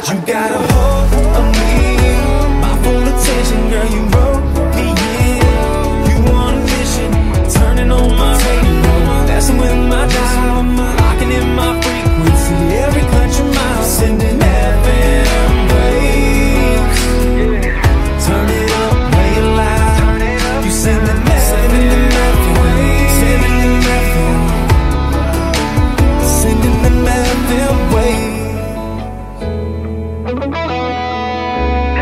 You got a hold of me, my full attention, girl, you